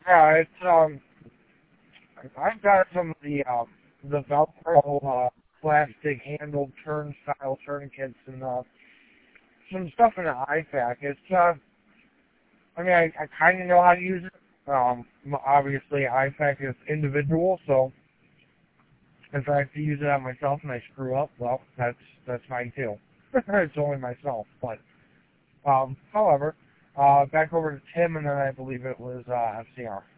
Yeah, I've got some of the Velcro plastic handled turnstile tourniquets and some stuff in the IFAC. I mean, I kind of know how to use it. Obviously, IFAC is individual, so if I have to use it on myself and I screw up, well, that's fine too. It's only myself, but however, back over to Tim, and then I believe it was FCR.